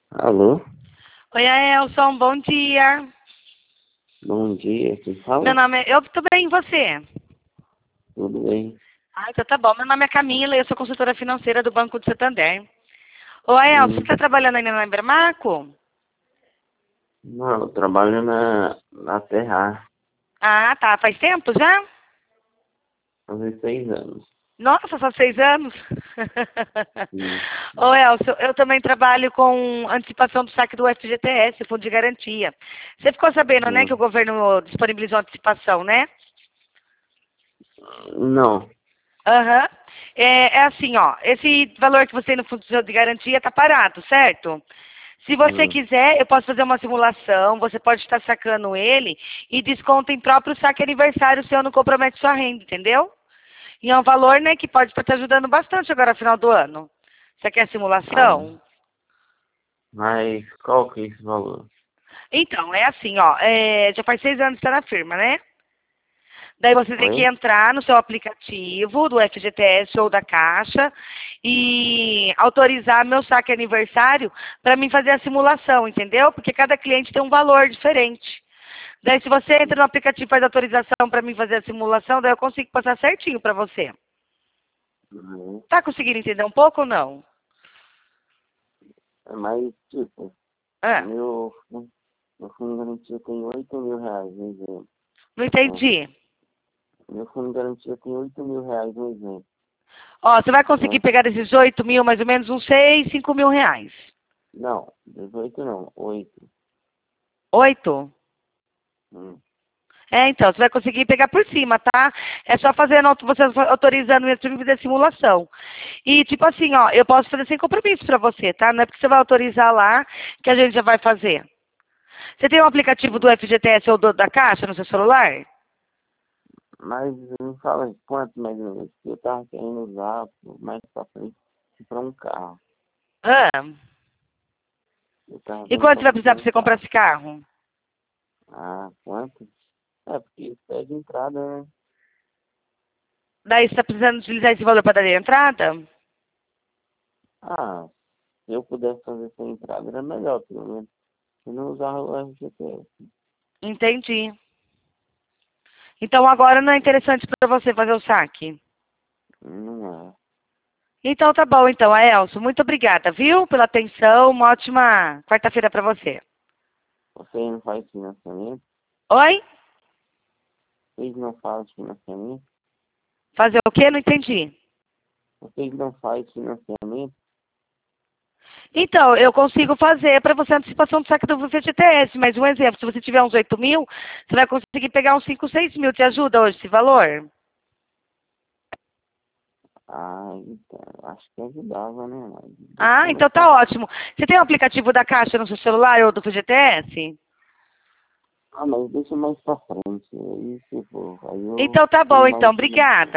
Alô? Oi, Elson, bom dia. Bom dia, quem Meu fala? nome é... Eu tô bem, e você? Tudo bem? Ah, então tá bom. Meu nome é Camila e eu sou consultora financeira do Banco do Santander. Oi, Elson, você Hum, tá trabalhando ainda na Embramaco? não, eu trabalho na Terra Ah, tá. Faz tempo já? há 16 anos. Nossa, só 6 anos? Sim, Ô, Elson, eu também trabalho com antecipação do saque do FGTS, Fundo de Garantia. Você ficou sabendo, né, que o não. governo disponibilizou antecipação, né? Não. Aham. É assim, ó, esse valor que você tem no fundo de garantia tá parado, certo? Se você Hum, quiser, eu posso fazer uma simulação, você pode estar sacando ele e desconta em próprio saque aniversário seu, não compromete sua renda, entendeu? E é um valor, né, que pode estar te ajudando bastante agora no final do ano. Você quer ah, simulação? mas qual que é esse valor? Então, é assim, ó, já faz 6 anos que está na firma, né? Daí você tem que Oi? entrar no seu aplicativo do FGTS ou da Caixa e autorizar meu saque aniversário para mim fazer a simulação, entendeu? Porque cada cliente tem um valor diferente. Daí se você entra no aplicativo e faz autorização para mim fazer a simulação, daí eu consigo passar certinho para você. Uhum. Tá conseguindo entender um pouco ou não? É mais, tipo, Ah, meu fundo de garantia tem 8 mil reais no exemplo. não Né? entendi. Meu fundo de garantia tem 8 mil reais no exemplo. Ó, você vai conseguir Né? pegar desses 8 mil, mais ou menos uns 6, 5 mil reais. Não, 18 não, 8. 8? Hum. Então, você vai conseguir pegar por cima, tá? É só fazendo, você autorizando mesmo pra mim fazer simulação. E, tipo assim, ó, eu posso fazer sem compromisso pra você, tá? Não é porque você vai autorizar lá que a gente já vai fazer. Você tem um aplicativo do Hum. FGTS ou da Caixa no seu celular? Mas me fala quanto mais ou menos que eu tava querendo usar mais pra frente para um carro. Ah, Eu tava e vendo quanto você pra vai comprar precisar pra um você comprar carro. esse carro? Ah, quanto? É, porque isso é de entrada, né? Daí você tá precisando utilizar esse valor pra dar de entrada? Ah, se eu pudesse fazer sem entrada era melhor, pelo menos. Se não usar o FGTS. Entendi. Então agora não é interessante pra você fazer o saque? Não é. Então tá bom, então, Elson. Muito obrigada, viu, pela atenção. Uma ótima quarta-feira pra você. Você não faz financiamento? Oi? Vocês não fazem financiamento? Fazer o quê? Não entendi. Vocês não fazem financiamento? Então, eu consigo fazer para você a antecipação do saque do FGTS, mas um exemplo, se você tiver uns 8 mil, você vai conseguir pegar uns 5, 6 mil. Te ajuda hoje esse valor? Ah, então, acho que ajudava, né? Mas deixa Ah, mais então pra tá frente. ótimo. Você tem o aplicativo da Caixa no seu celular ou do FGTS? Ah, mas deixa mais pra frente. Aí, tipo, aí eu Então tá bom, tenho então. mais. Obrigada.